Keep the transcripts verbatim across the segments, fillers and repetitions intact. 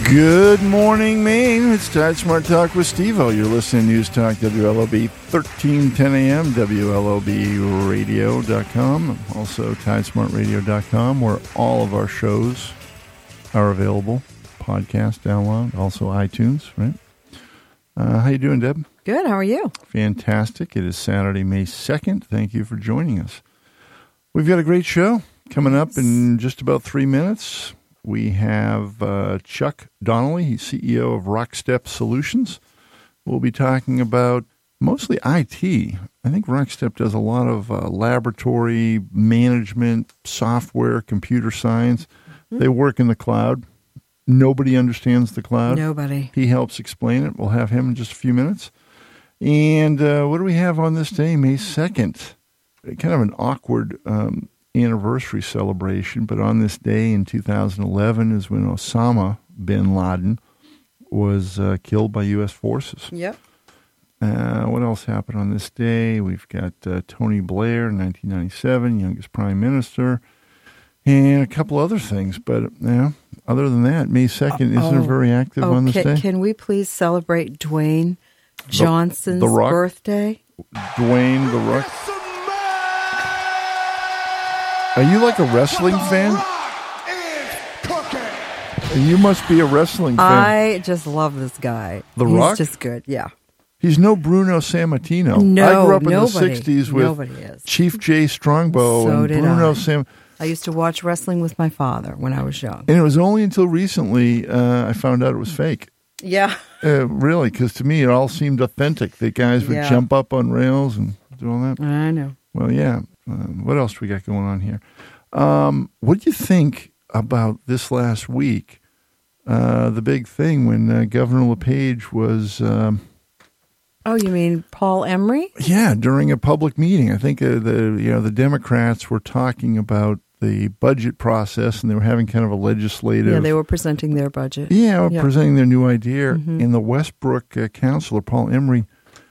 Good morning, Maine. It's Tide Smart Talk with Steve-O. You're listening to News Talk W L O B, thirteen ten a.m., W L O B radio dot com, also tide smart radio dot com, where all of our shows are available. Podcast, download, also iTunes, right? Uh, how you doing, Deb? Good. How are you? Fantastic. It is Saturday, May second. Thank you for joining us. We've got a great show coming up in just about three minutes. We have uh, Chuck Donnelly. He's C E O of Rockstep Solutions. We'll be talking about mostly I T. I think Rockstep does a lot of uh, laboratory management, software, computer science. Mm-hmm. They work in the cloud. Nobody understands the cloud. Nobody. He helps explain it. We'll have him in just a few minutes. And uh, what do we have on this day, May second? Kind of an awkward um, anniversary celebration, but on this day in two thousand eleven is when Osama bin Laden was uh, killed by U S forces. Yep. Uh, what else happened on this day? We've got uh, Tony Blair in nineteen ninety-seven, youngest prime minister, and a couple other things. But you know, other than that, May second isn't oh, very active oh, on this can, day. Can we please celebrate Dwayne Johnson's the, the Rock, birthday? Dwayne the Rock. Are you like a wrestling fan? You must be a wrestling fan. I just love this guy. The He's Rock? just good, yeah. He's no Bruno Sammartino. No, I grew up in nobody, the sixties with nobody is. Chief Jay Strongbow So and did Bruno I. Sam. I used to watch wrestling with my father when I was young. And it was only until recently uh, I found out it was fake. Yeah. Uh, really, because to me it all seemed authentic. The guys would Yeah. jump up on rails and do all that. I know. Well, yeah. Uh, what else do we got going on here? Um, what do you think about this last week? Uh, the big thing when uh, Governor LePage was, um, Oh, you mean Paul Emery? yeah, during a public meeting. I think uh, the you know the Democrats were talking about the budget process, and they were having kind of a legislative. Yeah, they were presenting their budget. Yeah, Yeah. presenting their new idea. Mhm. And the Westbrook uh, councilor, Paul Emery,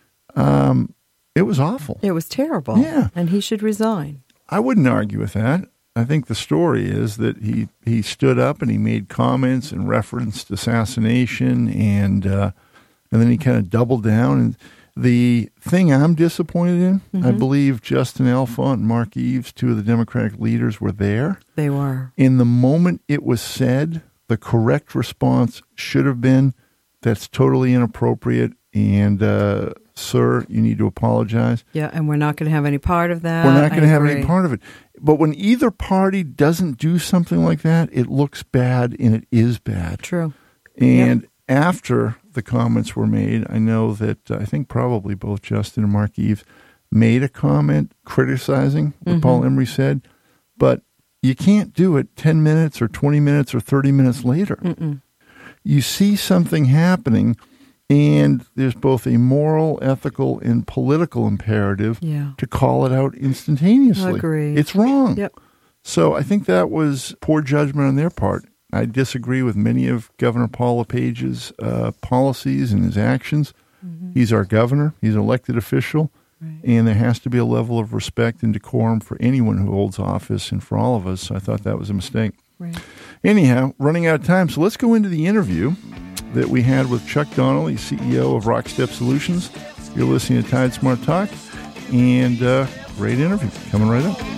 um, it was awful. It was terrible. Yeah. And he should resign. I wouldn't argue with that. I think the story is that he, he stood up and he made comments and referenced assassination, and uh, and then he kind of doubled down. And the thing I'm disappointed in, Mm-hmm. I believe Justin Alfont and Mark Eves, two of the Democratic leaders, were there. They were. In the moment it was said, the correct response should have been, that's totally inappropriate, and uh, sir, you need to apologize. Yeah, and we're not going to have any part of that. We're not going to I have any agree. part of it. But when either party doesn't do something like that, it looks bad, and it is bad. True. And Yep. after the comments were made, I know that uh, I think probably both Justin and Mark Eves made a comment criticizing what Mm-hmm. Paul Emery said, but you can't do it ten minutes or twenty minutes or thirty minutes later. Mm-mm. You see something happening, and there's both a moral, ethical, and political imperative Yeah. to call it out instantaneously. Agreed. It's wrong. Yep. So I think that was poor judgment on their part. I disagree with many of Governor Paul LePage's uh, policies and his actions. Mm-hmm. He's our governor. He's an elected official. Right. And there has to be a level of respect and decorum for anyone who holds office and for all of us. So I thought that was a mistake. Right. Anyhow, running out of time, so let's go into the interview that we had with Chuck Donnelly, C E O of Rockstep Solutions. You're listening to Tide Smart Talk, and uh, great interview coming right up.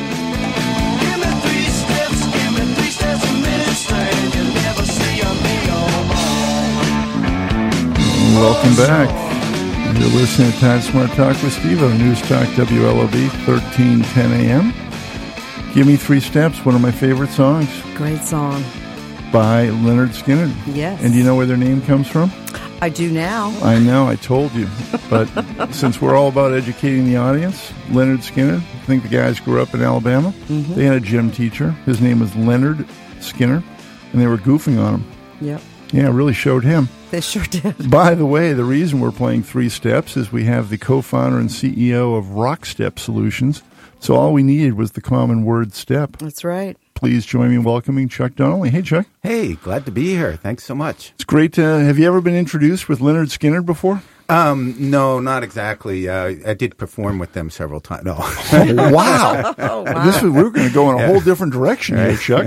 Welcome back. You're listening to Tide Smart Talk with Steve-O, News Talk W L O B, thirteen ten a.m. Give Me Three Steps, one of my favorite songs Great song. by Leonard Skinner. Yes. And do you know where their name comes from? I do now. I know, I told you. But since we're all about educating the audience, Leonard Skinner, I think the guys grew up in Alabama. Mm-hmm. They had a gym teacher. His name was Leonard Skinner, and they were goofing on him. Yep. Yeah, it really showed him. They sure did. By the way, the reason we're playing Three Steps is we have the co-founder and C E O of Rockstep Solutions. So all we needed was the common word step. That's right. Please join me in welcoming Chuck Donnelly. Hey, Chuck. Hey, glad to be here. Thanks so much. It's great to, have you ever been introduced with Leonard Skinner before? Um, no, not exactly. Uh, I did perform with them several times. No. Oh, wow. Oh, wow. This is, we're going to go in a whole different direction here, Chuck.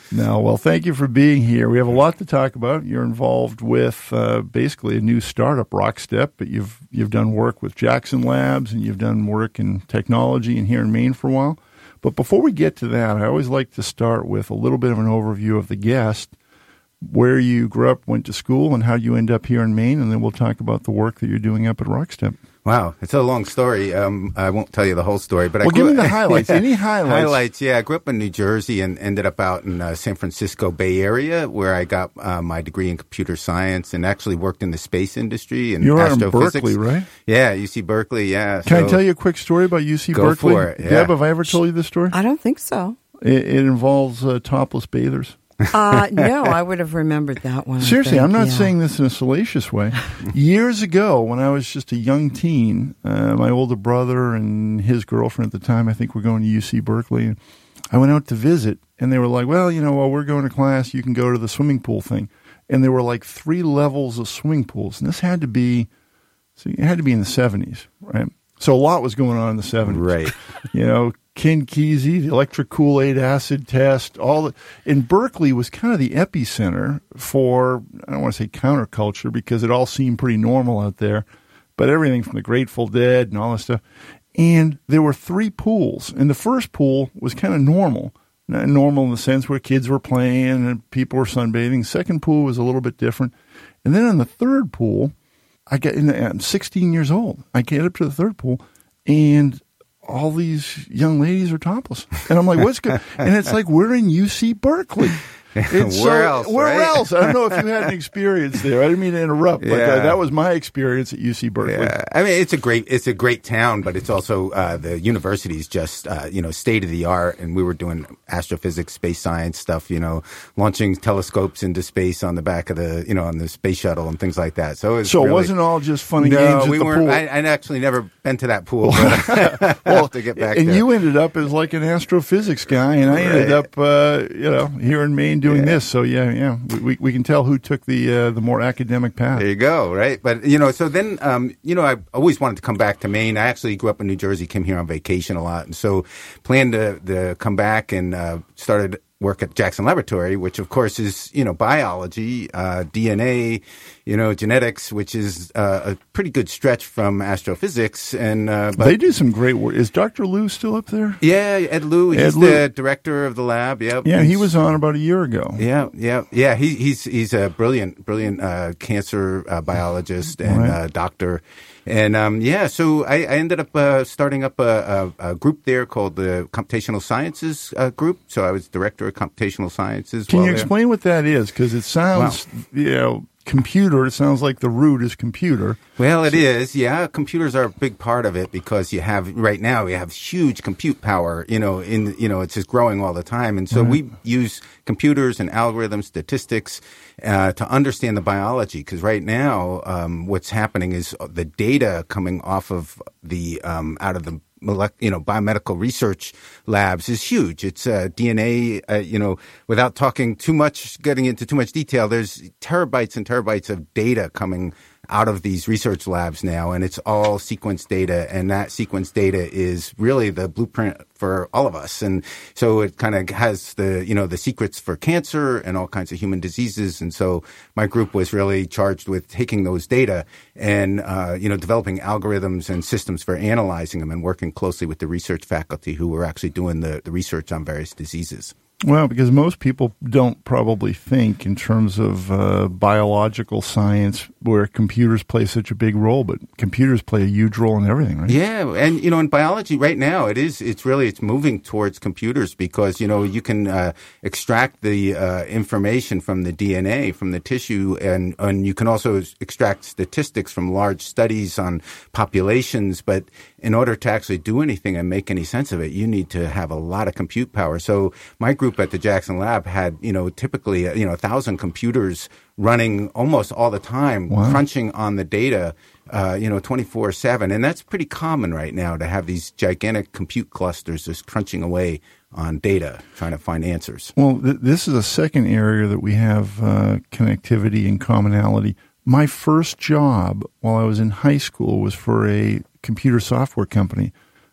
No, well, thank you for being here. We have a lot to talk about. You're involved with uh, basically a new startup, Rockstep, but you've you've done work with Jackson Labs and you've done work in technology and here in Maine for a while. But before we get to that, I always like to start with a little bit of an overview of the guest, where you grew up, went to school, and how you end up here in Maine, and then we'll talk about the work that you're doing up at Rockstep. Wow, it's a long story. Um, I won't tell you the whole story, but well, I grew, give me the highlights. yeah, Any highlights? Highlights, yeah. I grew up in New Jersey and ended up out in uh, San Francisco Bay Area, where I got uh, my degree in computer science and actually worked in the space industry and You're out astrophysics. in Berkeley, right? Yeah, U C Berkeley. Yeah. Can so, I tell you a quick story about U C Go Berkeley? for it, yeah. Deb, have I ever told you this story? I don't think so. It, it involves uh, topless bathers. Uh, no, I would have remembered that one. I Seriously, think, I'm not yeah. saying this in a salacious way. Years ago, when I was just a young teen, uh, my older brother and his girlfriend at the time, I think, were going to U C Berkeley. And I went out to visit, and they were like, well, you know, while we're going to class, you can go to the swimming pool thing. And there were like three levels of swimming pools. And this had to be, so it had to be in the seventies, right? So a lot was going on in the seventies. Right. You know, Ken Kesey, the electric Kool-Aid acid test, all the, and Berkeley was kind of the epicenter for, I don't want to say counterculture because it all seemed pretty normal out there, but everything from the Grateful Dead and all that stuff. And there were three pools, and the first pool was kind of normal, not normal in the sense where kids were playing and people were sunbathing. Second pool was a little bit different. And then on the third pool, I get in the, I'm sixteen years old. I get up to the third pool, and all these young ladies are topless. And I'm like, what's good? And it's like, we're in U C Berkeley. It's where so, else? Where right? else? I don't know if you had an experience there. I didn't mean to interrupt, but Yeah. uh, that was my experience at U C Berkeley. Yeah, I mean it's a great it's a great town, but it's also uh, the university is just uh, you know state of the art, and we were doing astrophysics, space science stuff, you know, launching telescopes into space on the back of the you know on the space shuttle and things like that. So it, was So really, it wasn't all just fun and no, games at we the weren't. pool. I, I'd actually never been to that pool. But I have to get back and there. you ended up as like an astrophysics guy, and I ended Right. up, uh, you know, here in Maine doing Yeah. this. So yeah, yeah, we we, we can tell who took the uh, the more academic path. There you go, right? But, you know, so then, um, you know, I always wanted to come back to Maine. I actually grew up in New Jersey, came here on vacation a lot. And so planned to, to come back and uh, started work at Jackson Laboratory, which, of course, is, you know, biology, uh, D N A, you know, genetics, which is uh, a pretty good stretch from astrophysics. And uh, but, They do some great work. Is Doctor Lou still up there? Yeah, Ed Lou, he's Ed Lou. the director of the lab. Yep. Yeah, he He's- was on about a year ago. Yeah, yeah, yeah. He, he's he's a brilliant, brilliant uh, cancer uh, biologist and Right. uh, doctor, and um, yeah. So I, I ended up uh, starting up a, a, a group there called the Computational Sciences uh, Group. So I was director of Computational Sciences. Can while you there. explain what that is? Because it sounds, you know, computer. It sounds like the root is computer. Well, it is. Yeah, computers are a big part of it because you have right now we have huge compute power. You know, in you know it's just growing all the time, and so we use computers and algorithms, statistics uh, to understand the biology. Because right now, um, what's happening is the data coming off of the um, out of the molec- you know, biomedical research labs is huge. It's uh, D N A, uh, you know, without talking too much, getting into too much detail, there's terabytes and terabytes of data coming out of these research labs now, and it's all sequence data, and that sequence data is really the blueprint for all of us. And so it kind of has the, you know, the secrets for cancer and all kinds of human diseases. And so my group was really charged with taking those data and, uh, you know, developing algorithms and systems for analyzing them and working closely with the research faculty who were actually doing the, the research on various diseases. Well, because most people don't probably think in terms of uh, biological science where computers play such a big role, but computers play a huge role in everything, right? Yeah, and you know, in biology right now, it is. It's really it's moving towards computers because you know you can uh, extract the uh, information from the D N A from the tissue, and and you can also extract statistics from large studies on populations. But in order to actually do anything and make any sense of it, you need to have a lot of compute power. So my group at the Jackson Lab had, you know, typically, you know, a thousand computers running almost all the time, Wow. crunching on the data, uh, you know, twenty-four seven. And that's pretty common right now to have these gigantic compute clusters just crunching away on data, trying to find answers. Well, th- this is a second area that we have uh, connectivity and commonality. My first job while I was in high school was for a computer software company.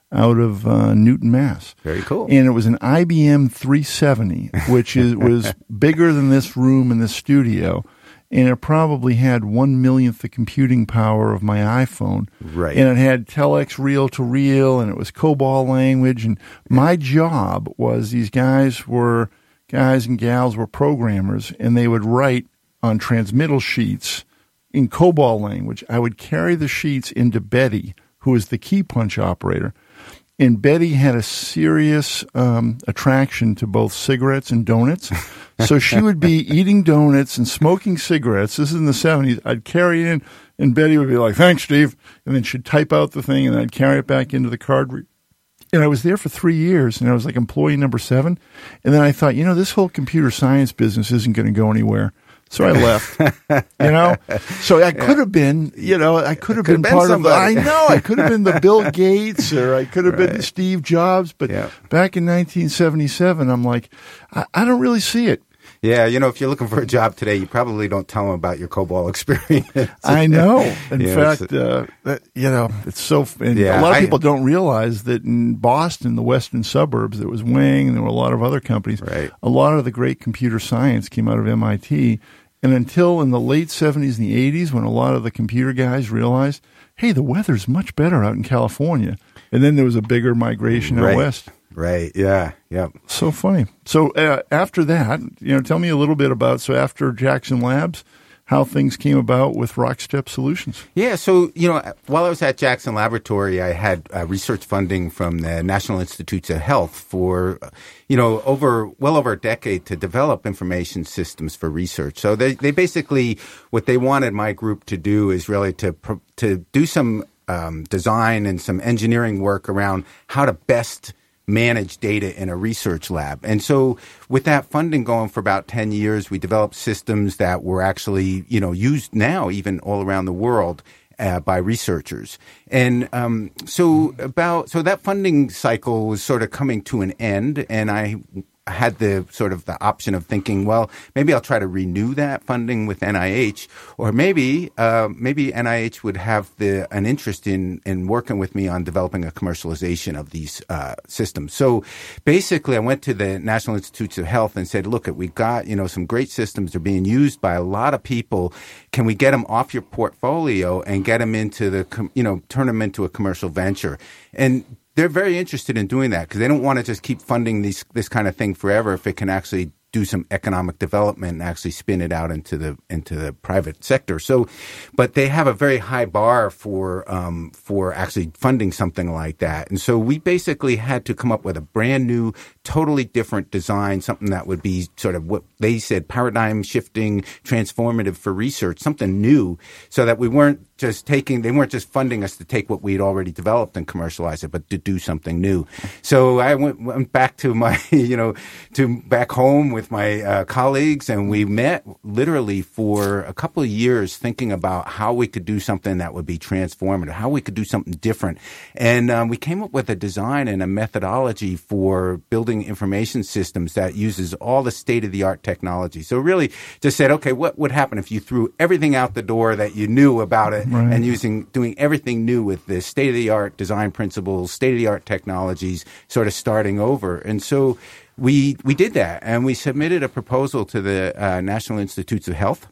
out of uh, Newton, Mass. Very cool. And it was an I B M three seventy, which is was bigger than this room in the studio. And it probably had one millionth the computing power of my iPhone. Right. And it had telex reel to reel, and it was COBOL language. And my job was these guys were, guys and gals were programmers, and they would write on transmittal sheets in COBOL language. I would carry the sheets into Betty, who was the key punch operator. And Betty had a serious um, attraction to both cigarettes and donuts. So she would be eating donuts and smoking cigarettes. This is in the seventies. I'd carry it in, and Betty would be like, thanks, Steve. And then she'd type out the thing, and I'd carry it back into the card. Re- and I was there for three years, and I was like employee number seven. And then I thought, you know, this whole computer science business isn't going to go anywhere. So I left, you know. So I could have been, you know, I could have been, been part somebody. of the, I know, I could have been the Bill Gates, or I could have Right. been Steve Jobs. But Yeah. back in nineteen seventy-seven, I'm like, I, I don't really see it. Yeah, you know, if you're looking for a job today, you probably don't tell them about your COBOL experience. I know. In Yeah, fact, uh, that, you know, it's so, and Yeah, a lot of I- people don't realize that in Boston, the western suburbs, there was Wang, and there were a lot of other companies. Right. A lot of the great computer science came out of M I T. And until in the late seventies and the eighties, when a lot of the computer guys realized, hey, the weather's much better out in California. And then there was a bigger migration out Right. west. Right. Yeah. Yeah. So funny. So uh, after that, you know, tell me a little bit about, so after Jackson Labs, how things came about with Rockstep Solutions. Yeah, so, you know, while I was at Jackson Laboratory, I had uh, research funding from the National Institutes of Health for, you know, over, well over a decade to develop information systems for research. So they, they basically, what they wanted my group to do is really to, pro- to do some um, design and some engineering work around how to best manage data in a research lab. And so with that funding going for about ten years, we developed systems that were actually, you know, used now even all around the world uh, by researchers. And um, so about, so that funding cycle was sort of coming to an end, and I had the sort of the option of thinking, well, maybe I'll try to renew that funding with N I H, or maybe uh, maybe N I H would have the an interest in in working with me on developing a commercialization of these uh, systems. So basically, I went to the National Institutes of Health and said, look, we got, you know, some great systems. They're being used by a lot of people. Can we get them off your portfolio and get them into the, com- you know, turn them into a commercial venture? And they're very interested in doing that because they don't want to just keep funding these, this kind of thing forever if it can actually do some economic development and actually spin it out into the into the private sector. So, but they have a very high bar for um, for actually funding something like that. And so we basically had to come up with a brand new, totally different design, something that would be sort of what they said paradigm shifting, transformative for research, something new, so that we weren't just taking, they weren't just funding us to take what we had already developed and commercialize it, but to do something new. So I went, went back to my, you know, to back home with my uh, colleagues, and we met literally for a couple of years thinking about how we could do something that would be transformative, how we could do something different. And um, we came up with a design and a methodology for building information systems that uses all the state-of-the-art technology. So really just said, okay, what would happen if you threw everything out the door that you knew about it, right, and using doing everything new with the state-of-the-art design principles, state-of-the-art technologies, sort of starting over. And so we we did that, and we submitted a proposal to the uh, National Institutes of Health,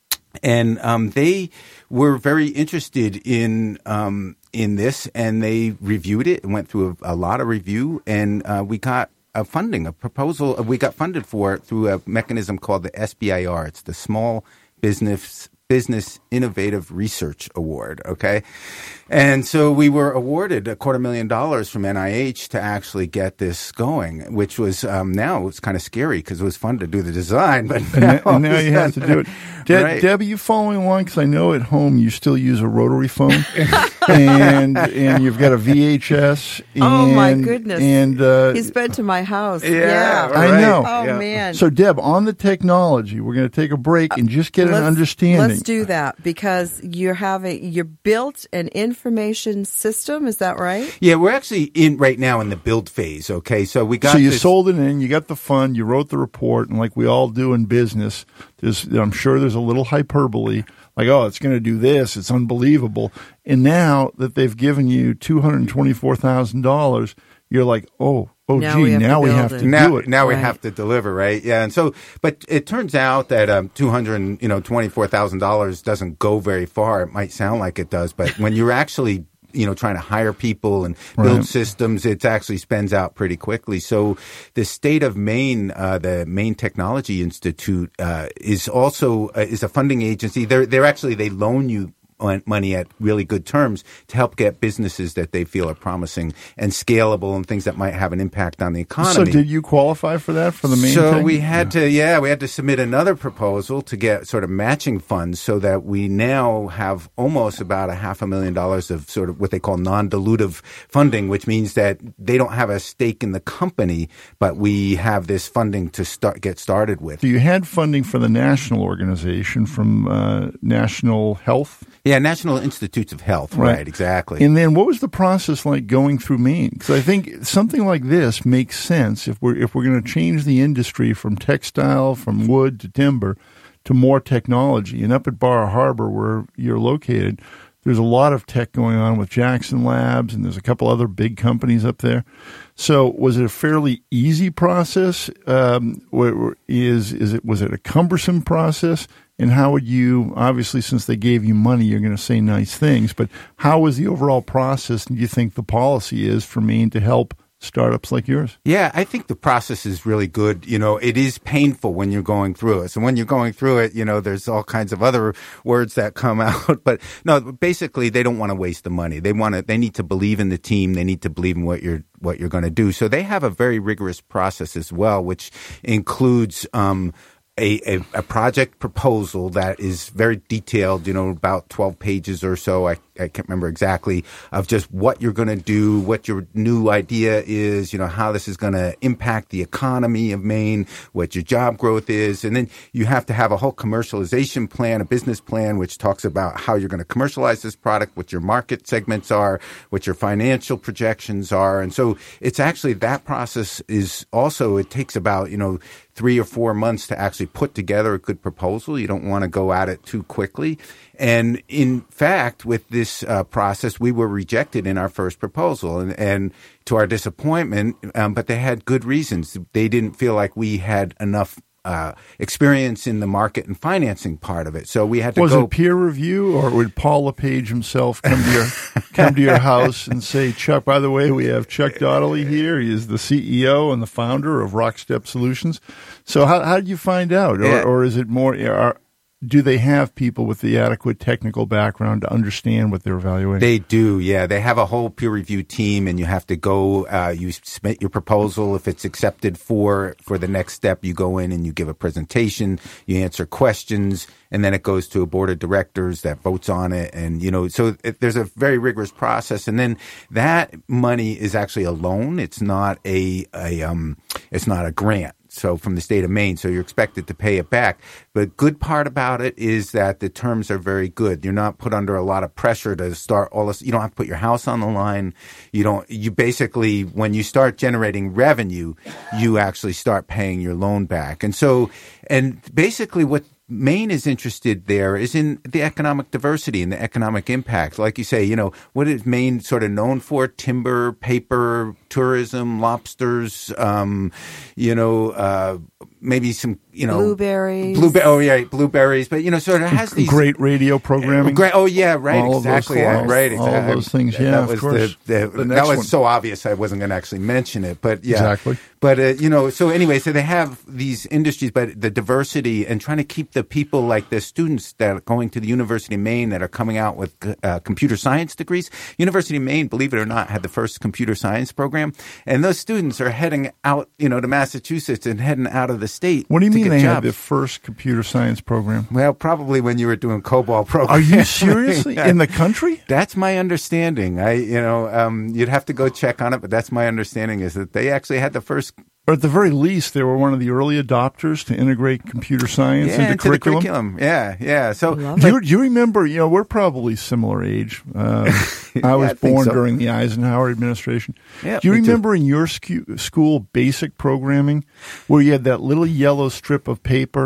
and um, they were very interested in um, in this, and they reviewed it and went through a, a lot of review, and uh, we got a funding, a proposal. We got funded for it through a mechanism called the S B I R. It's the Small Business Business Innovative Research Award, okay? And so we were awarded a quarter million dollars from N I H to actually get this going, which was um, now it's kind of scary because it was fun to do the design, but And now, and now you have to do it. De- Right. Deb, are you following along? Because I know at home you still use a rotary phone, and and you've got a V H S. And, Oh, my goodness. And uh, He's been to my house. Yeah, Yeah. right. I know. Oh, Yeah. man. So, Deb, on the technology, we're going to take a break and just get an Let's- understanding. Let's do that because you're having, you built an information system. Is that right? Yeah, we're actually in right now in the build phase, okay? So we got So you this, sold it in, you got the fund, you wrote the report, and like we all do in business, there's, I'm sure there's a little hyperbole. like, oh, it's going to do this. It's unbelievable. And now that they've given you two hundred twenty-four thousand dollars, you're like, oh, oh, Now gee, we have now to we build have it. to now, do it. now we Right. have to deliver, right? Yeah, and so, but it turns out that um, two hundred, you know, twenty-four thousand dollars doesn't go very far. It might sound like it does, but when you're actually, you know, trying to hire people and build Right. systems, it actually spends out pretty quickly. So, the state of Maine, uh, the Maine Technology Institute, uh, is also uh, is a funding agency. They're they're actually they loan you money at really good terms to help get businesses that they feel are promising and scalable and things that might have an impact on the economy. So did you qualify for that for the main So thing? we had to, yeah, we had to submit another proposal to get sort of matching funds so that we now have almost about a half a million dollars of sort of what they call non-dilutive funding, which means that they don't have a stake in the company, but we have this funding to start get started with. So you had funding for the national organization from uh, National Health. Yeah, National Institutes of Health, right, right exactly. And then what was the process like going through Maine? Because I think something like this makes sense if we're if we're going to change the industry from textile, from wood to timber, to more technology. And up at Bar Harbor, where you're located, there's a lot of tech going on with Jackson Labs, and there's a couple other big companies up there. So was it a fairly easy process? Um, is is it was it a cumbersome process? And how would you, obviously, since they gave you money, you're going to say nice things, but how was the overall process, and do you think the policy is for Maine to help startups like yours? Yeah, I think the process is really good. You know, it is painful when you're going through it. So when you're going through it, you know, there's all kinds of other words that come out. But no, basically, they don't want to waste the money. They want to, they need to believe in the team. They need to believe in what you're, what you're going to do. So they have a very rigorous process as well, which includes, um, A, a, a project proposal that is very detailed, you know, about twelve pages or so. I, I can't remember exactly, of just what you're going to do, what your new idea is, you know, how this is going to impact the economy of Maine, what your job growth is. And then you have to have a whole commercialization plan, a business plan, which talks about how you're going to commercialize this product, what your market segments are, what your financial projections are. And so it's actually that process is also, it takes about, you know, three or four months to actually put together a good proposal. You don't want to go at it too quickly. And in fact, with this uh, process, we were rejected in our first proposal, and, and to our disappointment, um, but they had good reasons. They didn't feel like we had enough uh, experience in the market and financing part of it. So we had to was go. Was it peer review, or would Paul LePage himself come to your come to your house and say, Chuck, by the way, we have Chuck Donnelly here. He is the C E O and the founder of Rockstep Solutions. So how how did you find out? Or, yeah. or is it more, are, do they have people with the adequate technical background to understand what they're evaluating? They do, yeah. They have a whole peer review team, and you have to go, uh, you submit your proposal. If it's accepted for, for the next step, you go in and you give a presentation, you answer questions, and then it goes to a board of directors that votes on it. And, you know, so it, there's a very rigorous process. And then that money is actually a loan. It's not a, a um, it's not a grant. So from the state of Maine, so you're expected to pay it back. But good part about it is that the terms are very good. You're not put under a lot of pressure to start all this. You don't have to put your house on the line. You don't, you basically, when you start generating revenue, you actually start paying your loan back. And so, and basically what Maine is interested there is in the economic diversity and the economic impact. Like you say, you know, what is Maine sort of known for? Timber, paper, tourism, lobsters, um, you know, uh, maybe some, you know, blueberries. Blueberry, oh yeah, blueberries. But you know, sort of has these great radio programming. Great, oh yeah, right, all exactly, of those, right, all exactly. of those things. Yeah, that of was course. The, the, the that was one. so obvious. I wasn't going to actually mention it, but yeah, exactly. But uh, you know, so anyway, so they have these industries, but the diversity and trying to keep the people like the students that are going to the University of Maine that are coming out with uh, computer science degrees. University of Maine, believe it or not, had the first computer science program, and those students are heading out, you know, to Massachusetts and heading out of the state. What do you to mean get they jobs. had the first computer science program? Well, probably when you were doing COBOL programs. Are you seriously in the country? That's my understanding. I, you know, um, you'd have to go check on it, but that's my understanding is that they actually had the first. Or at the very least, they were one of the early adopters to integrate computer science yeah, into, into curriculum. The curriculum. Yeah, yeah. So, do you, do you remember? You know, we're probably similar age. Uh, I was yeah, I born so. during the Eisenhower administration. Yeah, do you remember too. in your scu- school basic programming where you had that little yellow strip of paper?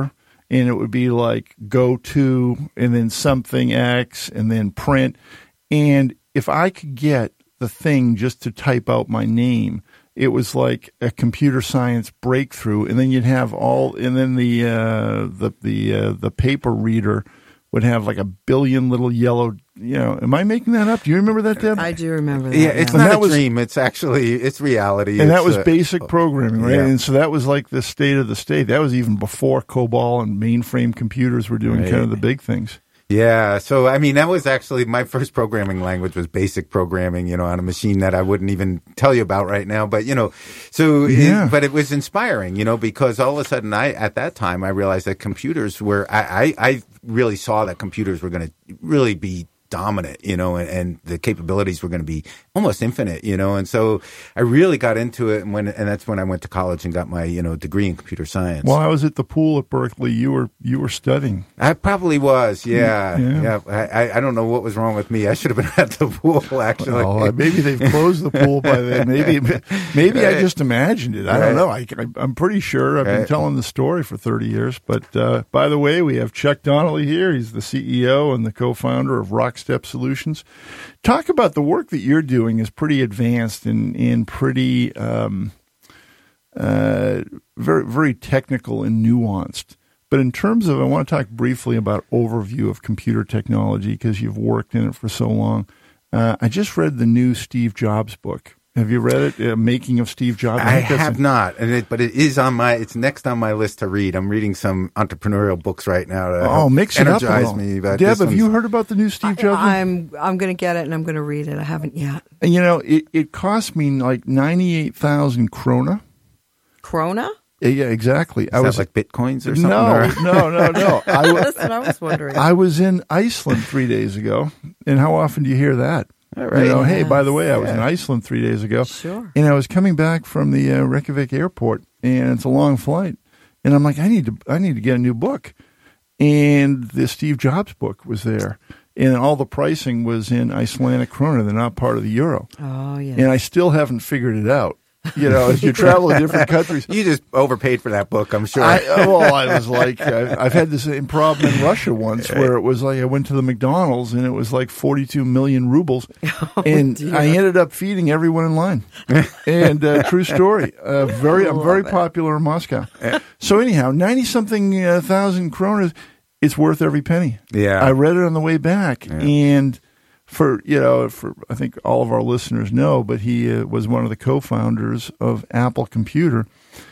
and it would be like go to and then something X and then print. And if I could get the thing just to type out my name, it was like a computer science breakthrough. And then you'd have all, and then the uh, the the uh, the paper reader would have like a billion little yellow. You know, am I making that up? Do you remember that, Deb? I do remember that. Yeah, it's yeah. not that a was, dream. It's actually, it's reality. And it's, that was uh, basic programming, right? yeah. And so that was like the state of the state. That was even before COBOL and mainframe computers were doing Right. kind of the big things. Yeah. So, I mean, that was actually my first programming language was basic programming, you know, on a machine that I wouldn't even tell you about right now. But, you know, so, Yeah. it, but it was inspiring, you know, because all of a sudden I, at that time, I realized that computers were, I, I, I really saw that computers were going to really be dominant, you know, and, and the capabilities were going to be almost infinite, you know, and so I really got into it, and when and that's when I went to college and got my, you know, degree in computer science. While I was at the pool at Berkeley, you were you were studying. I probably was, yeah, Yeah. yeah. I, I don't know what was wrong with me. I should have been at the pool, actually. Oh, maybe they've closed the pool by then. Maybe maybe I just imagined it. I don't know. I, I'm pretty sure I've been Right. telling the story for thirty years. But uh, by the way, we have Chuck Donnelly here. He's the C E O and the co-founder of Rockstep Solutions. Talk about the work that you're doing is pretty advanced and, and pretty um, uh, very very technical and nuanced. But in terms of, I want to talk briefly about overview of computer technology because you've worked in it for so long. Uh, I just read the new Steve Jobs book. Have you read it? Uh, Making of Steve Jobs. I think that's have a- not, and it, but it is on my. It's next on my list to read. I'm reading some entrepreneurial books right now to Oh, help mix it up a energize little. me. But Deb, this have you one's- heard about the new Steve Jobs? book? I'm I'm going to get it and I'm going to read it. I haven't yet. And, you know, it, it cost me like ninety-eight thousand krona. Krona? Yeah, yeah, exactly. Is I that was like bitcoins or something? no, or- no, no, no. I, wa- That's what I was wondering. I was in Iceland three days ago, and how often do you hear that? All right. You know, hey, Yes. by the way, I was in Yeah. Iceland three days ago, Sure. and I was coming back from the uh, Reykjavik airport, and it's a long flight, and I'm like, I need to, I need to get a new book, and the Steve Jobs book was there, and all the pricing was in Icelandic krona. They're not part of the euro, Oh, yeah. and I still haven't figured it out. You know, as you travel to different countries. You just overpaid for that book, I'm sure. I, well, I was like, I, I've had the same problem in Russia once where it was like I went to the McDonald's and it was like forty-two million rubles. And dear. I ended up feeding everyone in line. And uh, true story. Uh, very, I'm very Love it. popular in Moscow. So anyhow, ninety something uh, thousand kronas, it's worth every penny. Yeah. I read it on the way back. And for, you know, for I think all of our listeners know, but he uh, was one of the co-founders of Apple Computer.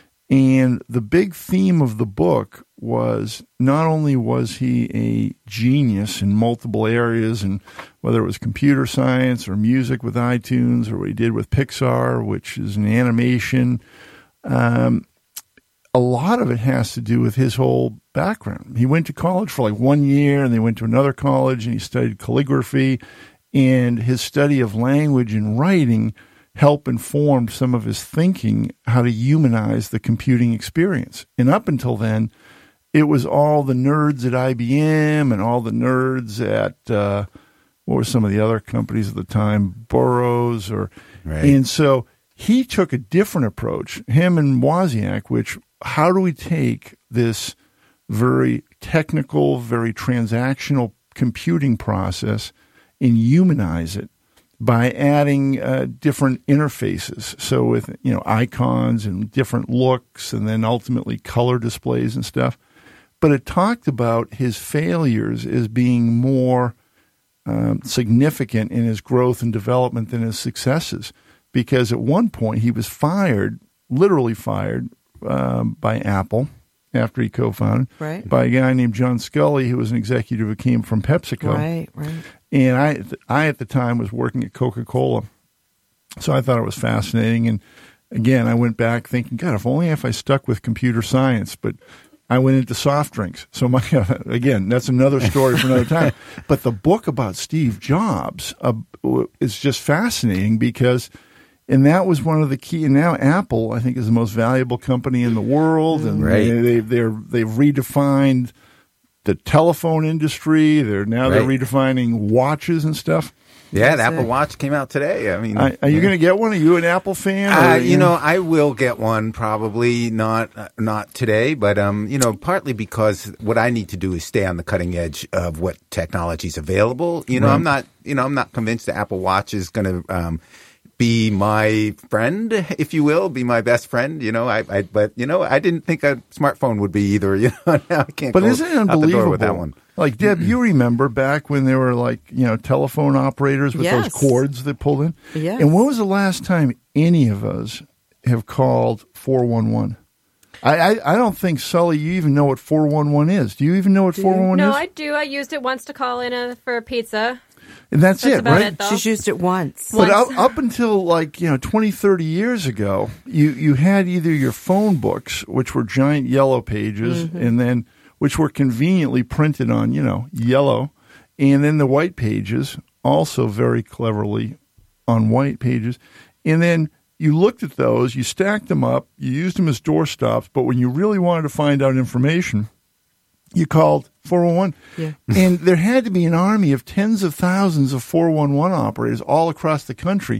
And the big theme of the book was not only was he a genius in multiple areas, and whether it was computer science or music with iTunes or what he did with Pixar, which is an animation, um, a lot of it has to do with his whole background. He went to college for like one year, and they went to another college, and he studied calligraphy, and his study of language and writing helped inform some of his thinking how to humanize the computing experience. And up until then, it was all the nerds at I B M and all the nerds at uh, what were some of the other companies at the time, Burroughs, or Right. and so he took a different approach. Him and Wozniak, which how do we take this very technical, very transactional computing process and humanize it by adding uh, different interfaces. So with, you know, icons and different looks and then ultimately color displays and stuff. But it talked about his failures as being more um, significant in his growth and development than his successes. Because at one point he was fired, literally fired, um, by Apple after he co-founded, Right. by a guy named John Scully, who was an executive who came from PepsiCo. Right, right. And I, I at the time was working at Coca-Cola, so I thought it was fascinating. And again, I went back thinking, God, if only if I stuck with computer science. But I went into soft drinks. So my again, that's another story for another time. But the book about Steve Jobs uh, is just fascinating because, and that was one of the key. And now Apple, I think, is the most valuable company in the world, and Right. they, they they're they've redefined the telephone industry. They're now Right. they're redefining watches and stuff. Yeah, the That's Apple it. Watch came out today. I mean, I, are you yeah. going to get one? Are you an Apple fan? Uh, or, you know, I will get one probably not uh, not today, but um, you know, partly because what I need to do is stay on the cutting edge of what technology is available. You know, Right. I'm not, you know, I'm not convinced the Apple Watch is going to um, be my friend, if you will, be my best friend. You know, I, I but you know, I didn't think a smartphone would be either. You know, now I can't. But go isn't it out the unbelievable? door with that one. Like, Deb, you remember back when there were, like, you know, telephone operators with Yes. those cords that pulled in? Yes. And when was the last time any of us have called four one one? I, I, I don't think, Sully, you even know what four one one is. Do you even know what four one one No, is? I do. I used it once to call in a, for a pizza. And that's, That's it, about right? it, though. She's used it once. But up, Once. up until like, you know, twenty, thirty years ago, you, you had either your phone books, which were giant yellow pages, Mm-hmm. and then which were conveniently printed on, you know, yellow, and then the white pages, also very cleverly on white pages. And then you looked at those, you stacked them up, you used them as doorstops, but when you really wanted to find out information, you called four one one. Yeah. And there had to be an army of tens of thousands of four one one operators all across the country.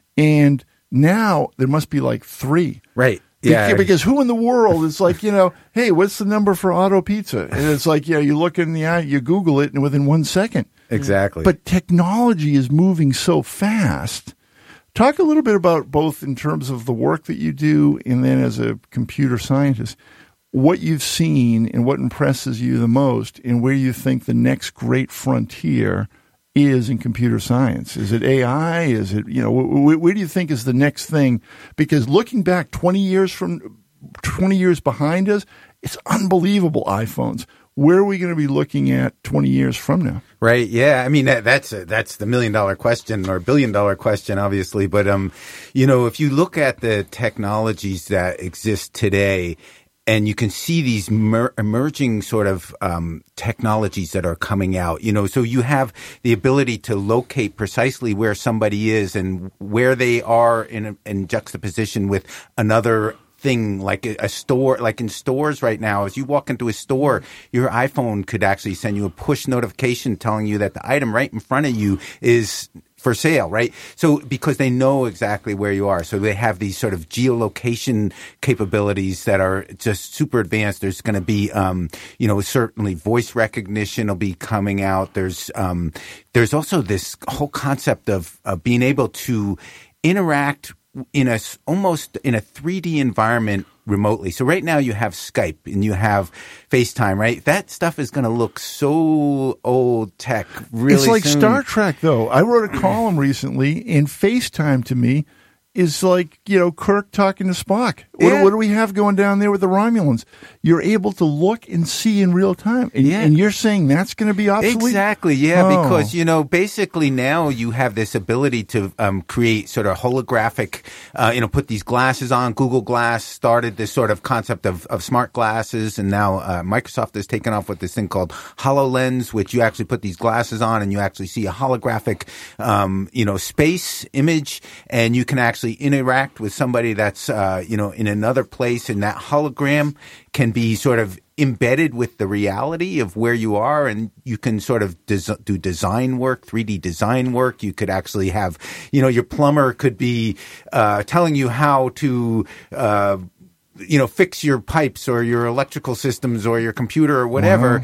And now there must be like three. Right. Beca- Yeah. Because who in the world is like, you know, hey, what's the number for Auto Pizza? And it's like, yeah, you look in the eye, you Google it, and within one second. Exactly. But technology is moving so fast. Talk a little bit about both in terms of the work that you do and then as a computer scientist, what you've seen and what impresses you the most and where you think the next great frontier is in computer science. Is it A I? Is it, you know, wh- wh- where do you think is the next thing? Because looking back twenty years from twenty years behind us, it's unbelievable iPhones. Where are we going to be looking at twenty years from now? Right. Yeah. I mean, that, that's a, that's the million dollar question or billion dollar question, obviously. But um, you know, if you look at the technologies that exist today, and you can see these mer- emerging sort of um, technologies that are coming out, you know, so you have the ability to locate precisely where somebody is and where they are in, in juxtaposition with another thing, like a, a store, like in stores right now, as you walk into a store, your iPhone could actually send you a push notification telling you that the item right in front of you is for sale, right? So because they know exactly where you are. So they have these sort of geolocation capabilities that are just super advanced. There's going to be, um, you know, certainly voice recognition will be coming out. There's, um, there's also this whole concept of, of being able to interact in a s- almost in a three D environment remotely. So right now you have Skype and you have FaceTime, right? That stuff is going to look so old tech really It's like soon. Star Trek, though. I wrote a column recently, and FaceTime to me is like, you know, Kirk talking to Spock. What, Yeah. what do we have going down there with the Romulans? You're able to look and see in real time. And, Yeah. and you're saying that's going to be obsolete? Exactly, yeah, Oh. because, you know, basically now you have this ability to um, create sort of holographic, uh, you know, put these glasses on. Google Glass started this sort of concept of, of smart glasses, and now uh, Microsoft has taken off with this thing called HoloLens, which you actually put these glasses on and you actually see a holographic, um, you know, space image, and you can actually interact with somebody that's, uh, you know, in another place, and that hologram can be sort of embedded with the reality of where you are, and you can sort of des- do design work, three D design work. You could actually have, you know, your plumber could be uh, telling you how to, uh, you know, fix your pipes or your electrical systems or your computer or whatever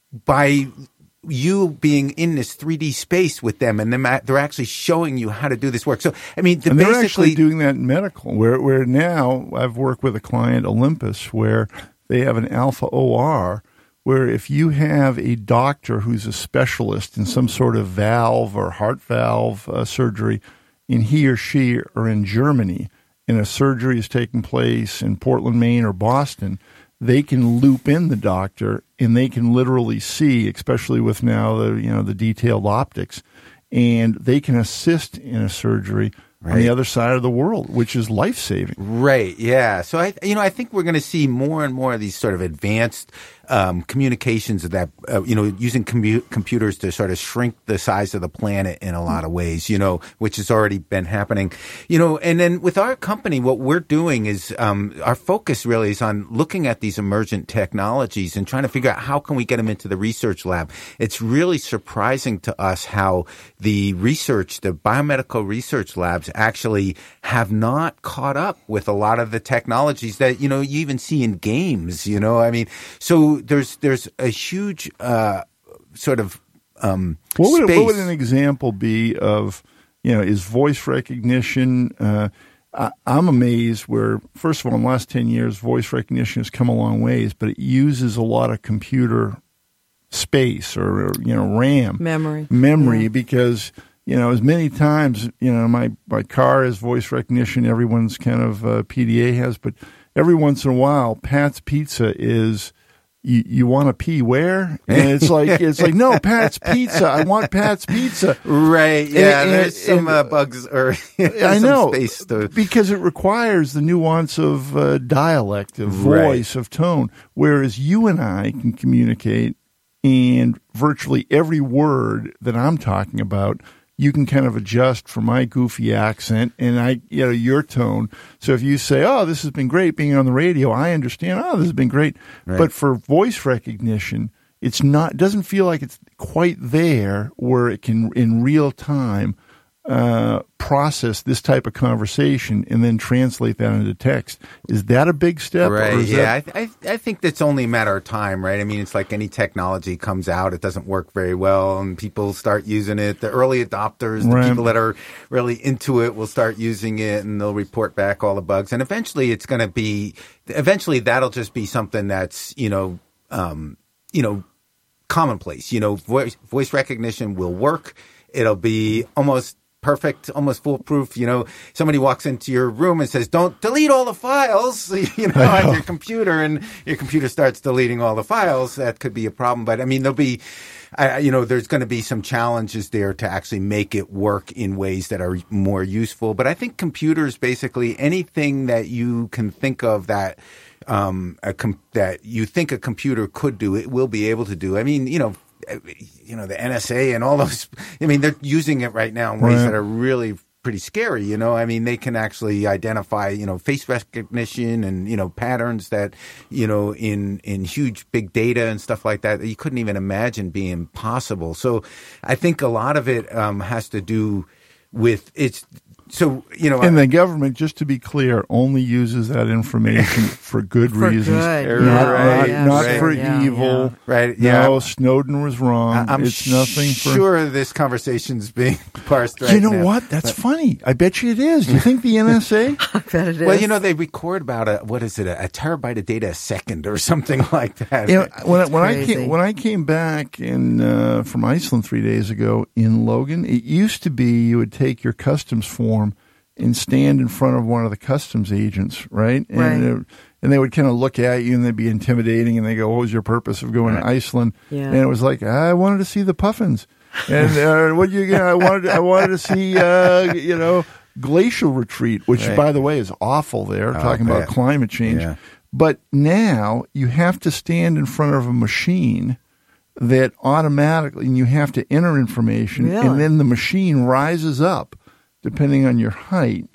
by you being in this three D space with them, and then they're actually showing you how to do this work. So, I mean, the And they're basically actually doing that in medical, where, where now I've worked with a client, Olympus, where they have an Alpha O R, where if you have a doctor who's a specialist in some sort of valve or heart valve uh, surgery, and he or she are in Germany, and a surgery is taking place in Portland, Maine, or Boston, they can loop in the doctor and they can literally see, especially with now the you know the detailed optics, and they can assist in a surgery on the Right. other side of the world, which is life saving. Right. Yeah. So I, you know, I think we're going to see more and more of these sort of advanced um, communications that, uh, you know, using commu- computers to sort of shrink the size of the planet in a lot of ways, you know, which has already been happening, you know, and then with our company, what we're doing is um, our focus really is on looking at these emergent technologies and trying to figure out how can we get them into the research lab. It's really surprising to us how the research, the biomedical research labs actually have not caught up with a lot of the technologies that, you know, you even see in games, you know, I mean, so there's, there's a huge, uh, sort of, um, what would, space. What would an example be of, you know, is voice recognition, uh, I, I'm amazed where, first of all, in the last ten years, voice recognition has come a long ways, but it uses a lot of computer space or, or you know, RAM. Memory. Memory, Yeah. because, you know, as many times, you know, my, my car has voice recognition, everyone's kind of uh, P D A has, but every once in a while, Pat's Pizza is, you, you want to pee where? And it's like, it's like, no, Pat's Pizza. I want Pat's Pizza. Right. Yeah. And- there's and- some uh, bugs or I some know, space to. because it requires the nuance of uh, dialect, of voice, Right. of tone, whereas you and I can communicate, and virtually every word that I'm talking about, you can kind of adjust for my goofy accent and I, you know, your tone. So if you say, "Oh, this has been great being on the radio," I understand. Oh, this has been great. Right. But for voice recognition, it's not. It doesn't feel like it's quite there where it can, in real time, uh, process this type of conversation and then translate that into text. Is that a big step? or Right. is Yeah. that- I, I I think that's only a matter of time, right? I mean, it's like any technology comes out, it doesn't work very well, and people start using it. The early adopters, the Right. people that are really into it, will start using it, and they'll report back all the bugs. And eventually, it's going to be. Eventually, that'll just be something that's you know, um, you know, commonplace. You know, voice voice recognition will work. It'll be almost perfect, almost foolproof. You know, somebody walks into your room and says, "Don't delete all the files," you know, on your computer, and your computer starts deleting all the files. That could be a problem. But I mean, there'll be, I, you know, there's going to be some challenges there to actually make it work in ways that are more useful. But I think computers, basically anything that you can think of that, um, a com- that you think a computer could do, it will be able to do. I mean, you know, you know, the N S A and all those, I mean, they're using it right now in ways Right. that are really pretty scary, you know. I mean, they can actually identify, you know, face recognition and, you know, patterns that, you know, in, in huge big data and stuff like that, that you couldn't even imagine being possible. So I think a lot of it um, has to do with it's, so, you know. And the government, just to be clear, only uses that information for good For reasons. good. Not, Right, not, yeah, not right. for yeah, evil. yeah. Right, yeah. No, Snowden was wrong. I'm it's nothing for. sure this conversation's being parsed right You know now. what? That's funny. I bet you it is. Do you think the N S A? I bet it is. Well, you know, they record about a, what is it, a, a terabyte of data a second or something like that. You know, when I, when I crazy. came when I came back in uh, from Iceland three days ago in Logan, it used to be you would take your customs form and stand in front of one of the customs agents, right? And Right. uh, and they would kind of look at you and they'd be intimidating and they go, "What was your purpose of going to Iceland?" Yeah. And it was like, "I wanted to see the puffins," and uh, what you get? I wanted I wanted to see uh, you know glacial retreat, which Right. by the way is awful. There talking about bet. climate change. Yeah. But now you have to stand in front of a machine that automatically, and you have to enter information, Really? and then the machine rises up, depending on your height,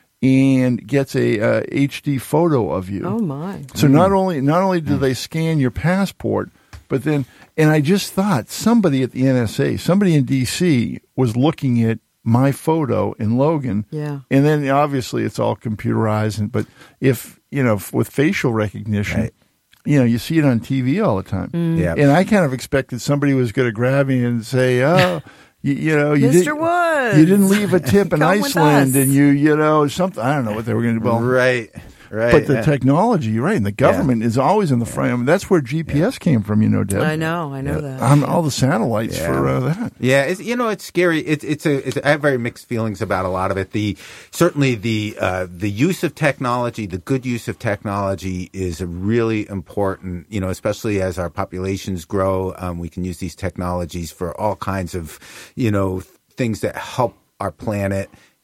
and gets a uh, H D photo of you. Oh my. So not only not only do they scan your passport, but then, and I just thought somebody at the N S A, somebody in D C was looking at my photo in Logan. Yeah. And then obviously it's all computerized, and but if, you know, with facial recognition, Right. you know, you see it on T V all the time. Yeah. And I kind of expected somebody was going to grab me and say, "Oh, you, you know, you Mister didn't, Woods. you didn't leave a tip in Come with Iceland, us." and you, you know, something." I don't know what they were going to do. Well, Right, right. but the yeah. technology, you're right, and the government is always in the front. I mean, that's where G P S came from, you know, Deb. I know. I know that. On all the satellites Yeah. for uh, that. Yeah, it's, you know, it's scary. It's it's a. It's, I have very mixed feelings about a lot of it. The certainly the uh, the use of technology, the good use of technology, is really important. You know, especially as our populations grow, um, we can use these technologies for all kinds of, you know, things that help our planet,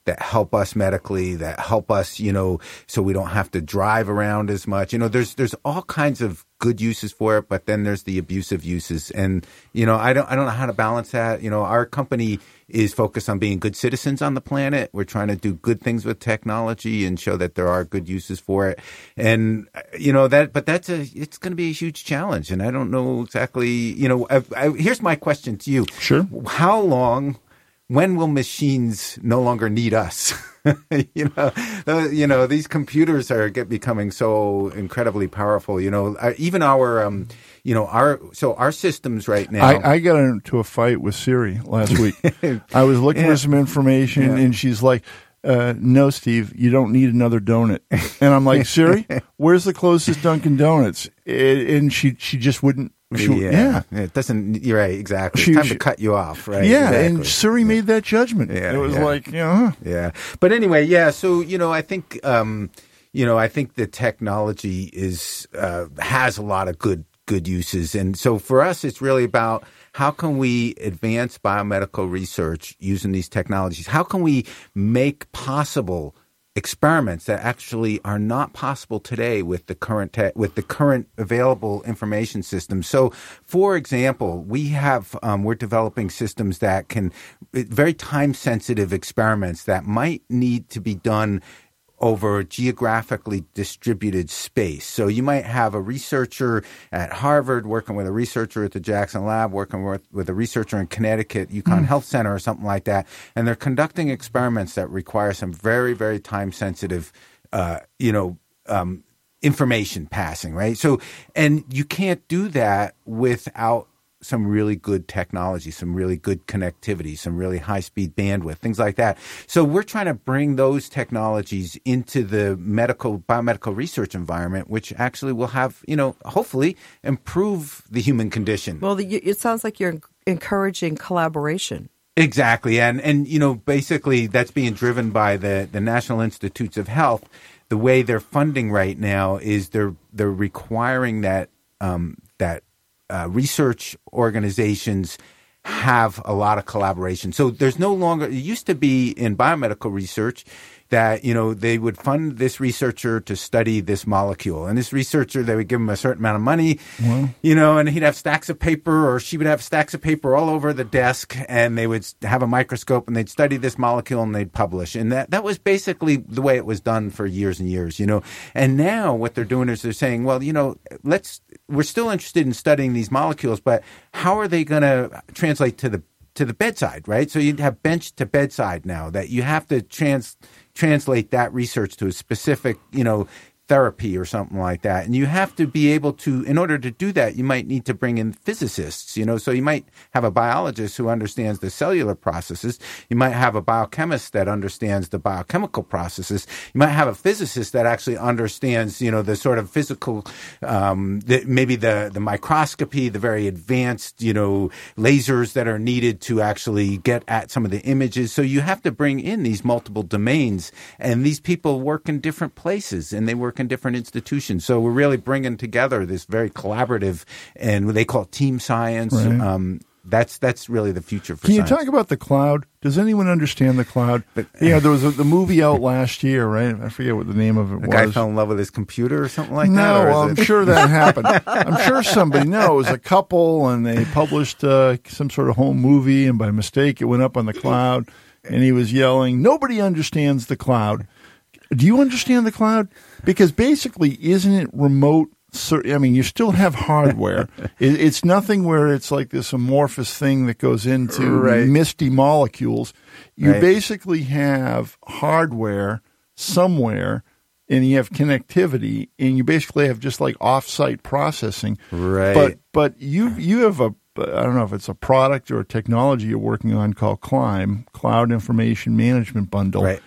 that help us medically, that help us, you know, so we don't have to drive around as much. You know, there's there's all kinds of good uses for it, but then there's the abusive uses. And, you know, I don't I don't know how to balance that. You know, our company is focused on being good citizens on the planet. We're trying to do good things with technology and show that there are good uses for it. And, you know, that, but that's a, it's going to be a huge challenge. And I don't know exactly, you know, I, I, here's my question to you. Sure. How long, when will machines no longer need us? you know, uh, you know, these computers are get becoming so incredibly powerful. You know, uh, even our, um, you know, our so our systems right now. I, I got into a fight with Siri last week. I was looking Yeah. for some information, Yeah. and she's like, uh, "No, Steve, you don't need another donut." And I'm like, "Siri, where's the closest Dunkin' Donuts?" And she she just wouldn't. She, yeah. yeah, it doesn't. You're right, exactly. She- it's time she- to cut you off, right? Yeah, exactly. and Siri made that judgment. Yeah, it was yeah. like, yeah, Yeah. But anyway, yeah. So, you know, I think, um, you know, I think the technology is, uh, has a lot of good, good uses. And so for us, it's really about how can we advance biomedical research using these technologies? How can we make possible experiments that actually are not possible today with the current te- with the current available information systems. So, for example, we have um, we're developing systems that can very time sensitive experiments that might need to be done over geographically distributed space. So you might have a researcher at Harvard working with a researcher at the Jackson Lab, working with, with a researcher in Connecticut, UConn mm. Health Center or something like that. And they're conducting experiments that require some very, very time-sensitive, uh, you know, um, information passing, right? So, and you can't do that without some really good technology, some really good connectivity, some really high-speed bandwidth, things like that. So we're trying to bring those technologies into the medical, biomedical research environment, which actually will have, you know, hopefully improve the human condition. Well, the, it sounds like you're encouraging collaboration. Exactly. And, and you know, basically that's being driven by the, the National Institutes of Health. The way they're funding right now is they're they're requiring that um, that Uh, research organizations have a lot of collaboration. So there's no longer, it used to be in biomedical research that, you know, they would fund this researcher to study this molecule. And this researcher, they would give him a certain amount of money, wow. you know, and he'd have stacks of paper, or she would have stacks of paper all over the desk, and they would have a microscope and they'd study this molecule and they'd publish. And that, that was basically the way it was done for years and years, you know. And now what they're doing is they're saying, well, you know, let's, we're still interested in studying these molecules, but how are they going to translate to the to the bedside, right? So you'd have bench to bedside now, that you have to trans translate that research to a specific, you know, therapy or something like that. And you have to be able to, in order to do that, you might need to bring in physicists, you know, so you might have a biologist who understands the cellular processes. You might have a biochemist that understands the biochemical processes. You might have a physicist that actually understands, you know, the sort of physical, um, the, maybe the, the microscopy, the very advanced, you know, lasers that are needed to actually get at some of the images. So you have to bring in these multiple domains, and these people work in different places and they work in different institutions. So we're really bringing together this very collaborative, and they call it team science. Right. Um, that's that's really the future for Can science. you talk about the cloud? Does anyone understand the cloud? But, you know, there was a, the movie out last year, right? I forget what the name of it the was. guy fell in love with his computer or something like no, that? No, well, I'm sure that happened. I'm sure somebody, no, it was a couple, and they published uh, some sort of home movie, and by mistake it went up on the cloud, and he was yelling, "Nobody understands the cloud." Do you understand the cloud? Because basically, isn't it remote? I mean, you still have hardware. It's nothing where it's like this amorphous thing that goes into right. misty molecules. You right. basically have hardware somewhere, and you have connectivity, and you basically have just like off-site processing. Right. But but you you have a I don't know if it's a product or a technology you're working on called CLIMB, Cloud Information Management Bundle. Right.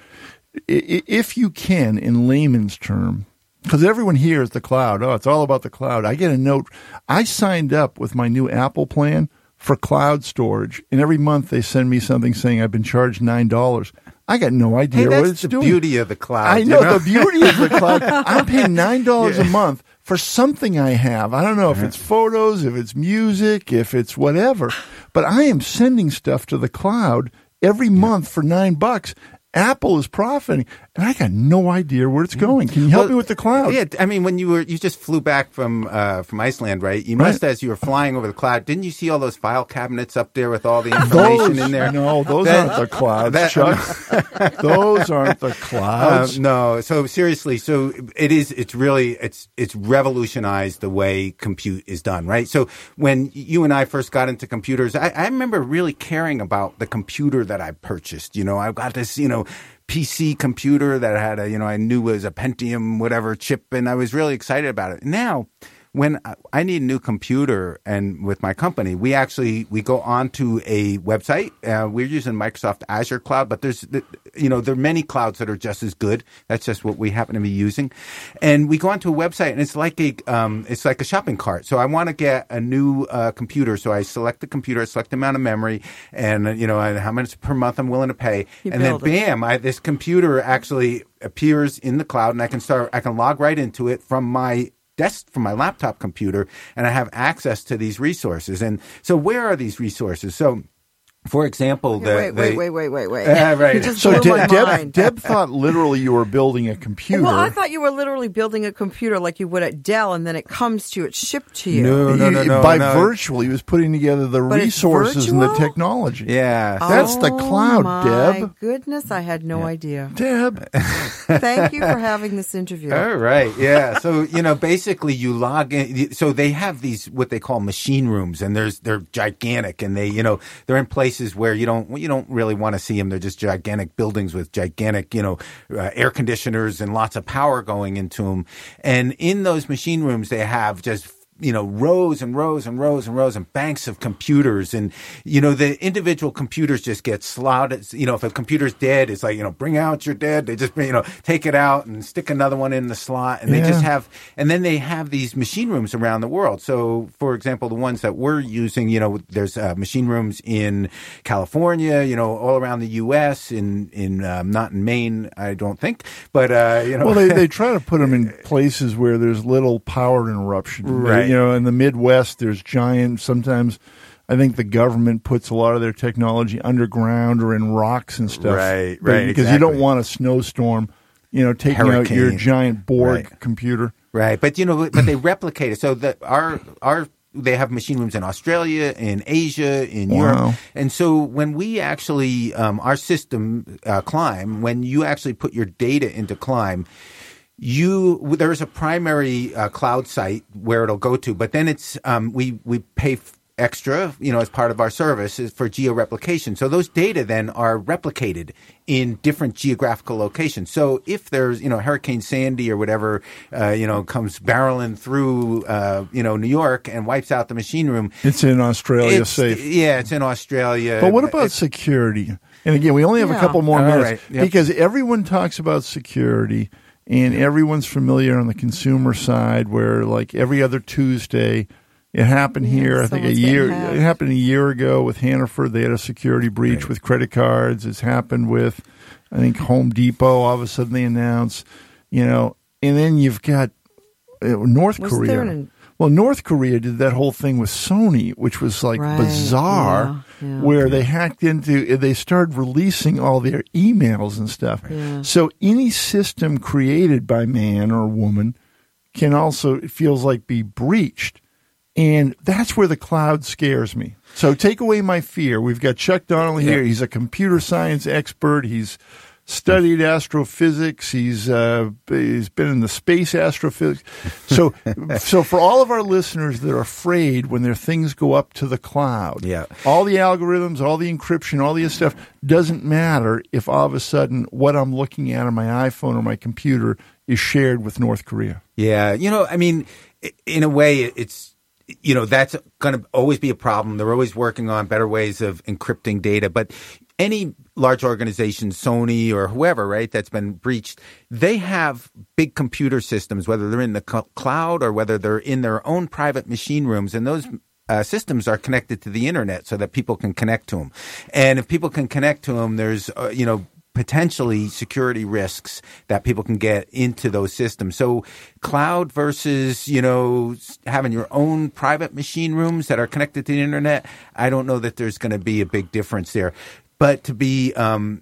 If you can, in layman's term, because everyone hears the cloud. Oh, it's all about the cloud. I get a note. I signed up with my new Apple plan for cloud storage, and every month they send me something saying I've been charged nine dollars. I got no idea hey, what that's it's the doing. Beauty of the cloud. I know, you know? the beauty of the cloud. I'm paying nine dollars yeah. a month for something I have. I don't know if it's photos, if it's music, if it's whatever, but I am sending stuff to the cloud every month for nine bucks. Apple is profiting, and I got no idea where it's going. Can you help Well, me with the cloud? Yeah, I mean, when you were you just flew back from uh, from Iceland, right? You must, Right. as you were flying over the cloud, didn't you see all those file cabinets up there with all the information Those, in there? no, those That- aren't the clouds, that- Chuck. Those aren't the Um, clouds. no, so seriously, so it is. It's really it's it's revolutionized the way compute is done, right? So when you and I first got into computers, I, I remember really caring about the computer that I purchased. You know, I got this, you know, P C computer that had a, you know, I knew was a Pentium whatever chip, and I was really excited about it. Now, when I- I need a new computer, and with my company, we actually we go onto a website. Uh, we're using Microsoft Azure Cloud, but there's you know there are many clouds that are just as good. That's just what we happen to be using, and we go onto a website, and it's like a um, it's like a shopping cart. So I want to get a new uh, computer, so I select the computer, I select the amount of memory, and uh, you know and how much per month I'm willing to pay, You and then build it. bam, I, this computer actually appears in the cloud, and I can start I can log right into it from my desk from my laptop computer, and I have access to these resources. And so where are these resources? So for example, the, wait, the wait, wait, wait, wait, wait. Uh, right. You just So blew my De- Deb, mind. Deb thought literally you were building a computer. Well, I thought you were literally building a computer like you would at Dell, and then it comes to you, it's shipped to you. No, no, no, You- no. By no. virtual, he was putting together the But it's resources and the virtual? technology. Yeah. That's the cloud, oh, my Deb. goodness, I had no idea. Deb. Thank you for having this interview. All right. Yeah. So, you know, basically you log in. So they have these, what they call machine rooms, and there's, they're gigantic, and they, you know, they're in places where you don't, you don't really want to see them. They're just gigantic buildings with gigantic, you know, uh, air conditioners and lots of power going into them. And in those machine rooms, they have just you know, rows and rows and rows and rows and banks of computers. And, you know, the individual computers just get slotted. You know, if a computer's dead, it's like, you know, bring out your dead. They just, you know, take it out and stick another one in the slot. And Yeah. they just have, and then they have these machine rooms around the world. So, for example, the ones that we're using, you know, there's uh, machine rooms in California, you know, all around the U S, in, in um, not in Maine, I don't think. But, uh, you know. Well, they, they try to put them in places where there's little power interruption. Right. You know, in the Midwest, there's giant, sometimes I think the government puts a lot of their technology underground or in rocks and stuff. Right, But- right, Because you don't exactly. want a snowstorm, you know, taking out your Hurricane. giant Borg Right. computer. Right, but you know, but they replicate it. So that our our they have machine rooms in Australia, in Asia, in Wow. Europe, and so when we actually um, our system uh, Climb, when you actually put your data into Climb, you there is a primary uh, cloud site where it'll go to, but then it's um, we we pay. F- extra, you know, as part of our service is for georeplication. So those data then are replicated in different geographical locations. So if there's, you know, Hurricane Sandy or whatever, uh, you know, comes barreling through, uh, you know, New York and wipes out the machine room. It's in Australia, It's, safe. yeah, it's in Australia. But what about It's- security? And again, we only have a Yeah. couple more All minutes right. Yep. because everyone talks about security and everyone's familiar on the consumer side where like every other Tuesday it happened Yeah, here. I think a someone's year. getting hacked. It happened a year ago with Hannaford. They had a security breach with credit cards. It's happened with, I think, Home Depot. All of a sudden, they announce, you know, and then you've got uh, North Wasn't Korea. there an- well, North Korea did that whole thing with Sony, which was like Right, bizarre, yeah, yeah. where they hacked into. They started releasing all their emails and stuff. Yeah. So any system created by man or woman can also, it feels like, be breached. And that's where the cloud scares me. So take away my fear. We've got Chuck Donnelly here. He's a computer science expert. He's studied astrophysics. He's uh, he's been in the space astrophysics. So so for all of our listeners that are afraid when their things go up to the cloud, Yeah. all the algorithms, all the encryption, all the stuff doesn't matter if all of a sudden what I'm looking at on my iPhone or my computer is shared with North Korea. Yeah, you know, I mean, i- in a way, it's, you know, that's going to always be a problem. They're always working on better ways of encrypting data. But any large organization, Sony or whoever, right, that's been breached, they have big computer systems, whether they're in the cl- cloud or whether they're in their own private machine rooms. And those uh, systems are connected to the internet so that people can connect to them. And if people can connect to them, there's, uh, you know, potentially security risks that people can get into those systems. So cloud versus, you know, having your own private machine rooms that are connected to the internet, I don't know that there's going to be a big difference there. But to be, um,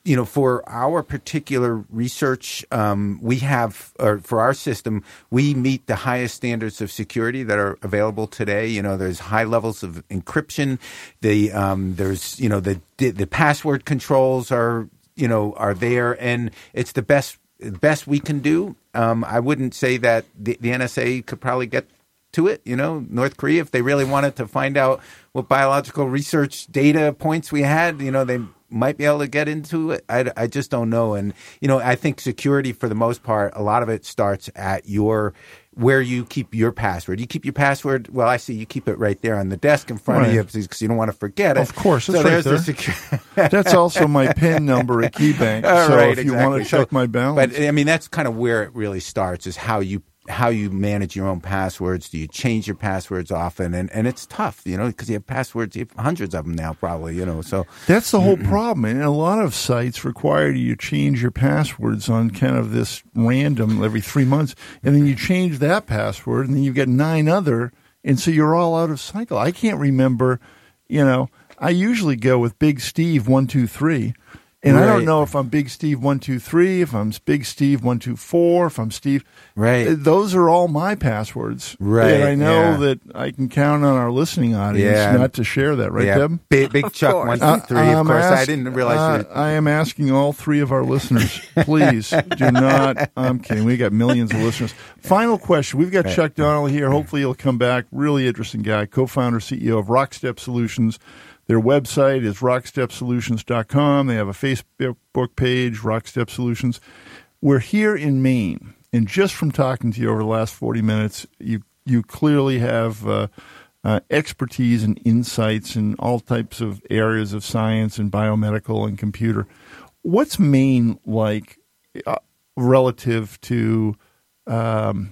you know, for our particular research, um, we have, or for our system, we meet the highest standards of security that are available today. You know, there's high levels of encryption. The um, there's, you know, the the password controls are, you know, are there, and it's the best best we can do. Um, I wouldn't say that the, the N S A could probably get to it, you know, North Korea, if they really wanted to find out what biological research data points we had, you know, they might be able to get into it. I, I just don't know. And, you know, I think security, for the most part, a lot of it starts at your where you keep your password. You keep your password. Well, I see you keep it right there on the desk in front right. of you because you don't want to forget it. Of course. That's so right there's there. the security. That's also my PIN number at KeyBank. Oh, so right, if you exactly. want to check so, my balance. But, I mean, that's kind of where it really starts, is how you how you manage your own passwords. Do you change your passwords often? And and it's tough, you know, because you have passwords, you have hundreds of them now probably, you know. So that's the whole problem. And a lot of sites require you to change your passwords on kind of this random every three months. And then you change that password and then you get nine other. And so you're all out of cycle. I can't remember, you know, I usually go with Big Steve one two three. And right. I don't know if I'm Big Steve one two three, if I'm Big Steve one two four, if I'm Steve. Right. Those are all my passwords. Right. And I know yeah. that I can count on our listening audience yeah. not to share that, right, yeah. Deb? Big, Big Chuck one two three, uh, of course. Ask, I didn't realize uh, that. I am asking all three of our listeners, please do not. I'm kidding. We got millions of listeners. Final question. We've got right. Chuck Donnelly here. Hopefully he'll come back. Really interesting guy, co-founder, C E O of Rockstep Solutions. Their website is rock step solutions dot com. They have a Facebook page, Rockstep Solutions. We're here in Maine, and just from talking to you over the last forty minutes, you you clearly have uh, uh, expertise and insights in all types of areas of science and biomedical and computer. What's Maine like uh, relative to um,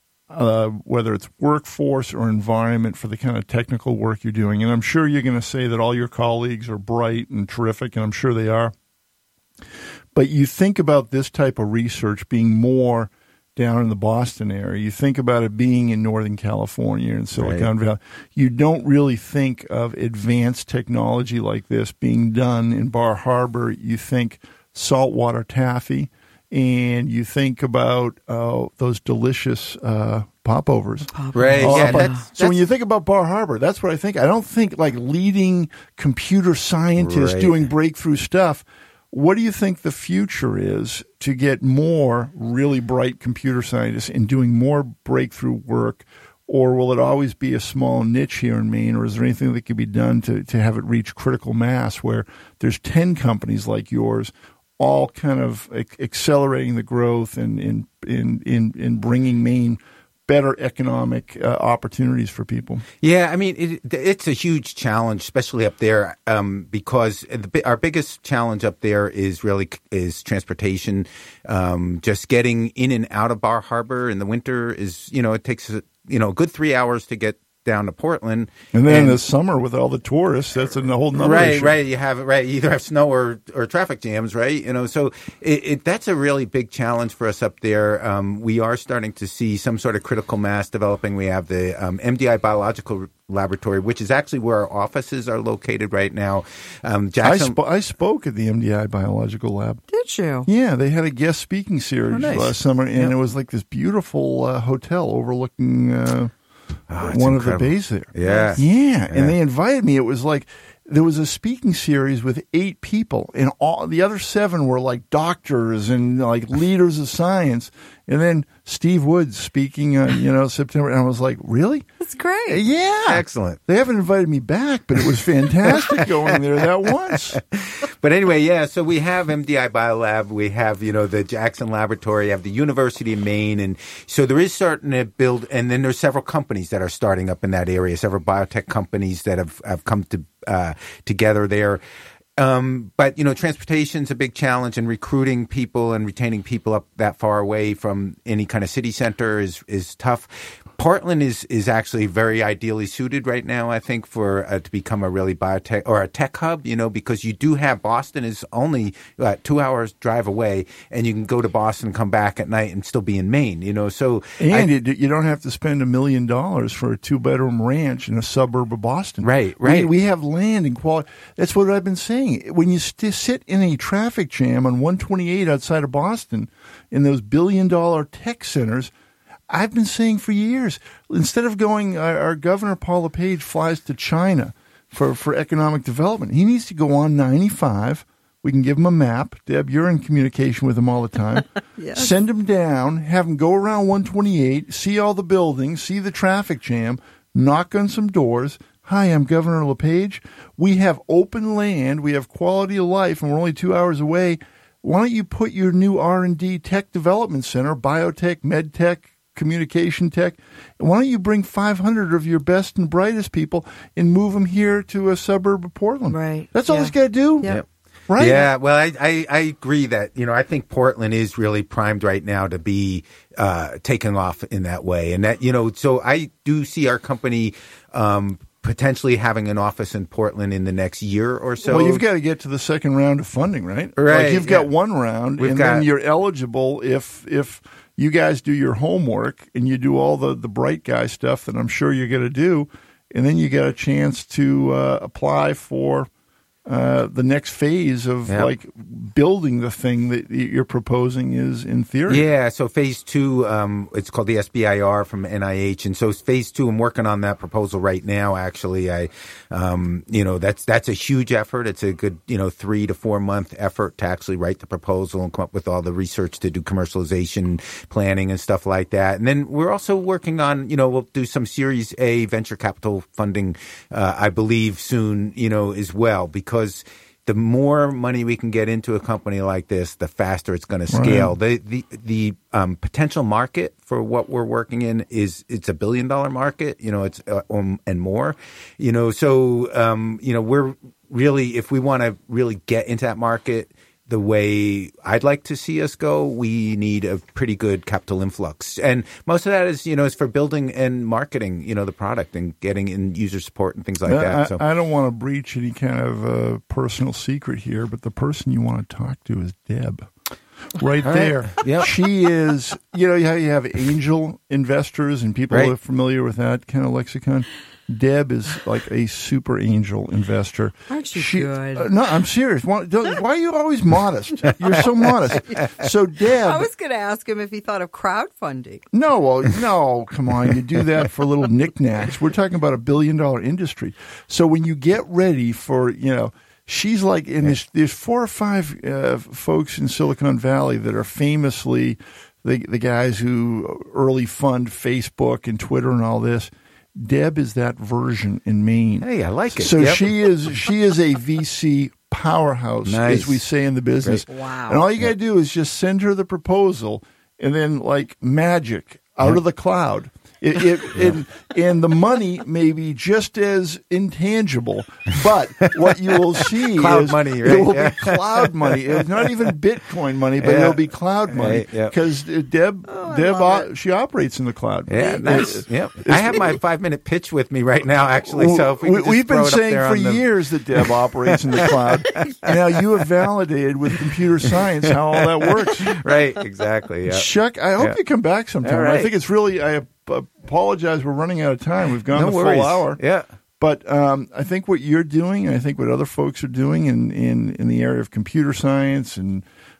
Uh, whether it's workforce or environment for the kind of technical work you're doing? And I'm sure you're going to say that all your colleagues are bright and terrific, and I'm sure they are. But you think about this type of research being more down in the Boston area. You think about it being in Northern California and Silicon right. Valley. You don't really think of advanced technology like this being done in Bar Harbor. You think saltwater taffy. And you think about uh, those delicious uh, popovers. Right. Oh, yeah, but, that's, so that's, when you think about Bar Harbor, that's what I think. I don't think like leading computer scientists right. doing breakthrough stuff. What do you think the future is to get more really bright computer scientists and doing more breakthrough work? Or will it always be a small niche here in Maine? Or is there anything that could be done to, to have it reach critical mass where there's ten companies like yours all kind of accelerating the growth and in in in in bringing Maine better economic uh, opportunities for people? Yeah, I mean, it, it's a huge challenge, especially up there, um, because the, our biggest challenge up there is really is transportation. Um, just getting in and out of Bar Harbor in the winter is, you know, it takes you know a good three hours to get down to Portland. And then and, in the summer with all the tourists, that's a whole nother right, issue. Right, You have right. You either have snow or, or traffic jams, right? You know, so it, it, that's a really big challenge for us up there. Um, we are starting to see some sort of critical mass developing. We have the um, M D I Biological Laboratory, which is actually where our offices are located right now. Um, Jackson, I, sp- I spoke at the M D I Biological Lab. Did you? Yeah, they had a guest speaking series oh, nice. last summer, and yep. it was like this beautiful uh, hotel overlooking Uh, Oh, one incredible. of the bays there. Yeah. yeah. Yeah. And they invited me. It was like there was a speaking series with eight people, and all the other seven were like doctors and like leaders of science. And then Steve Woods speaking on, you know, September. And I was like, really? That's great. Yeah. Excellent. They haven't invited me back, but it was fantastic going there that once. But anyway, yeah, so we have M D I Biolab. We have, you know, the Jackson Laboratory. You have the University of Maine. And so there is starting to build, and then there's several companies that are starting up in that area, several biotech companies that have, have come to uh, together there. Um, but, you know, transportation's a big challenge, and recruiting people and retaining people up that far away from any kind of city center is, is tough. Portland is, is actually very ideally suited right now, I think, for uh, to become a really biotech or a tech hub, you know, because you do have Boston is only uh, two hours drive away, and you can go to Boston and come back at night and still be in Maine, you know. So and I, you, you don't have to spend a million dollars for a two bedroom ranch in a suburb of Boston. Right, right. We, we have land and quality. That's what I've been saying. saying. When you st- sit in a traffic jam on one twenty-eight outside of Boston in those billion-dollar tech centers, I've been saying for years, instead of going, our, our Governor Paul LePage flies to China for, for economic development. He needs to go on ninety-five. We can give him a map. Deb, you're in communication with him all the time. Yes. Send him down, have him go around one twenty-eight, see all the buildings, see the traffic jam, knock on some doors. Hi, I'm Governor LePage. We have open land. We have quality of life, and we're only two hours away. Why don't you put your new R and D tech development center, biotech, medtech, communication tech, why don't you bring five hundred of your best and brightest people and move them here to a suburb of Portland? Right. That's all Yeah. he's got to do. Yeah. Yep. Right? Yeah, well, I, I, I agree that, you know, I think Portland is really primed right now to be uh, taken off in that way. And that, you know, so I do see our company um, potentially having an office in Portland in the next year or so. Well, you've got to get to the second round of funding, right? Right, Like you've got yeah. one round, We've and got- then you're eligible if if you guys do your homework and you do all the, the bright guy stuff that I'm sure you're going to do, and then you get a chance to uh, apply for uh, the next phase of Yep. like building the thing that you're proposing is in theory. Yeah, so phase two, um, it's called the S B I R from N I H, and so phase two, I'm working on that proposal right now. Actually, I, um, you know, that's that's a huge effort. It's a good, you know, three to four month effort to actually write the proposal and come up with all the research to do commercialization planning and stuff like that. And then we're also working on, you know, we'll do some Series A venture capital funding, uh, I believe soon, you know, as well, because the more money we can get into a company like this, the faster it's going to scale. Right. The the the um, potential market for what we're working in is it's a billion dollar market. You know, it's uh, um, and more. You know, so um, you know we're really, if we want to really get into that market the way I'd like to see us go, we need a pretty good capital influx. And most of that is, you know, is for building and marketing, you know, the product and getting in user support and things like I, that. So I don't want to breach any kind of uh, personal secret here, but the person you want to talk to is Deb. Right All right. there. Yep. She is, you know, how you have angel investors and people Right. who are familiar with that kind of lexicon. Deb is like a super angel investor. Aren't you good? Uh, no, I'm serious. Why, don't- why are you always modest? You're so modest. So Deb, I was going to ask him if he thought of crowdfunding. no, well, no, come on. You do that for little knickknacks. We're talking about a billion dollar industry. So when you get ready for, you know, she's like, and there's, there's four or five uh, folks in Silicon Valley that are famously the, the guys who early fund Facebook and Twitter and all this. Deb is that version in Maine. hey, I like it. So Yep. she is she is a V C powerhouse, Nice. as we say in the business. Great. Wow. And all you got to do is just send her the proposal, and then like magic out of the cloud. It, it, and, and the money may be just as intangible, but what you will see Cloud is money, it right? will Yeah. be cloud money. It's not even Bitcoin money, but Yeah. it'll be cloud money Right, yeah. because Deb, I Deb, love uh, she operates in the cloud. Yeah, It- nice. it- Yep. I have my five minute pitch with me right now, actually. So if we, we, could just we've throw been it up saying there for on the- years that Deb operates in the cloud. And now you have validated with computer science how all that works. Right, exactly. Yeah. Chuck, I hope Yeah. you come back sometime. All I right. think it's really, I ap- apologize, we're running out of time. We've gone No the worries. full hour. Yeah. But um, I think what you're doing, and I think what other folks are doing in, in, in the area of computer science and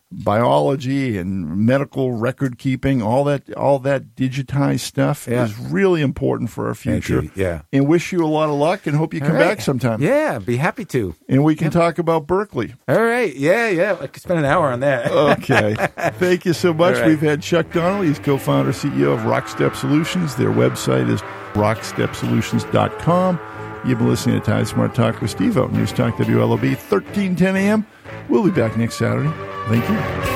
biology and medical record keeping, all that all that digitized stuff Yeah. is really important for our Thank future. you. Yeah. And wish you a lot of luck and hope you come All right. back sometime. Yeah, be happy to. And we can talk about Berkeley. All right. Yeah, yeah. I could spend an hour on that. Okay. Thank you so much. All right. We've had Chuck Donnelly. He's co-founder, C E O of Rockstep Solutions. Their website is rockstep solutions dot com. You've been listening to Tide Smart Talk with Steve-O. News Talk W L O B, thirteen ten a.m. We'll be back next Saturday. Thank you.